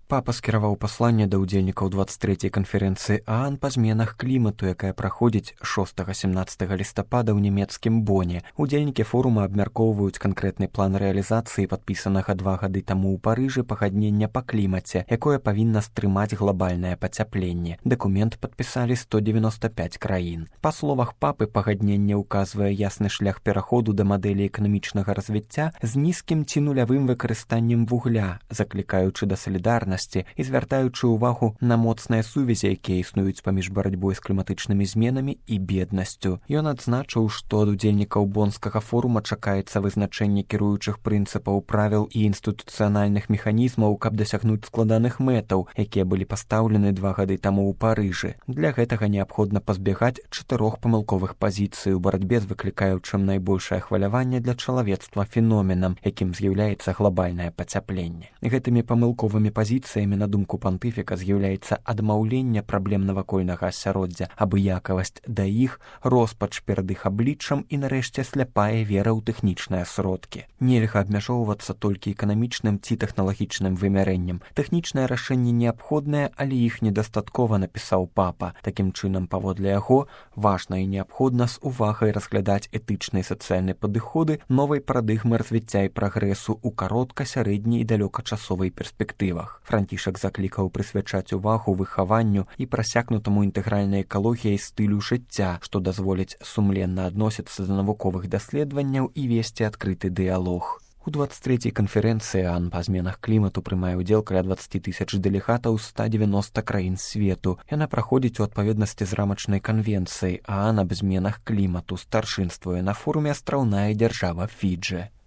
Папа скіраваў пасланне да ўдзельнікаў 23-й канферэнцыі ААН па зменах клімату, якая праходзіць 6-17 лістапада ў нямецкім Боне. Удзельнікі форума абмяркоўваюць канкрэтны план рэалізацыі падпісанага 2 гады таму ў Парыжы пагаднення па клімаце, якое павінна стрымаць глобальнае пацяпленне. Дакумент падпісалі 195 краін. Па словах папы, пагадненне ўказвае ясны шлях пераходу да мадэлі эканамічнага развіцця з нізкім ці нулявым выкарыстаннем вугля, заклікаючы да салідарнасці і звяртаючы ўвагу на моцныя сувязі, якія існуюць паміж барацьбой з кліматычнымі зменамі і беднасцю. Ён адзначыў, што ад удзельнікаў бонскага форума чакаецца вызначэнне кіруючых прынцыпаў, правіл і інстытуцыянальных механізмаў, каб дасягнуць складаных мэтаў, якія былі пастаўлены 2 гады таму ў Парыжы. Для гэтага неабходна пазбегаць 4 памылковых пазіцый у барацьбе з выклікаючым найбольшае хваляванне для чалавецтва феноменам, якім з'яўляецца глобальнае пацяпленне. Гэтымі памылковымі пазіцыямі, на думку пантыфіка, з'яўляецца адмаўленне праблем навакольнага асяроддзя, абыякавасць да іх, роспач перад іх абліччам і, нарэшце, сляпая вера ў тэхнічныя сродкі. Нельга абмяжоўвацца толькі эканамічным ці тэхналагічным вымярэннем. Тэхнічныя рашэнні неабходныя, але іх недастаткова, напісаў папа. Такім чынам, паводле яго, важна і неабходна з увагай разглядаць этычныя і сацыяльныя падыходы новай парадыгмы развіцця і прагрэсу ў каротка-, сярэдняй і далёкачасовай перспектывах. Францішак заклікаў прысвячаць увагу выхаванню і прасякнутаму інтэгральнай экалогіяй стылю жыцця, што дазволіць сумленна адносіцца да навуковых даследаванняў і весці адкрыты дыялог. У 23-й канферэнцыі ААН па зменах клімату прымае ўдзел каля 20 тысяч дэлегатаў з 190 краін свету. Яна праходзіць у адпаведнасці з рамачнай канвенцыяй ААН аб зменах клімату, старшынствуе на форуме астраўная дзяржава Фіджы.